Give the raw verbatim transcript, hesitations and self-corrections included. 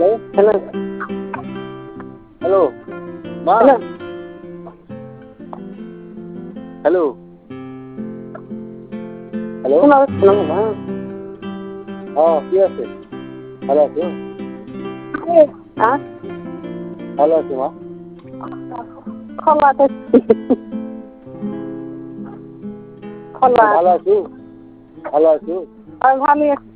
hello hello মা hello hello হ্যাঁ কি আছে ভালো আছো ভালো আছো মা খোলাতে খোলা ভালো আছো ভালো আছো আর ভালো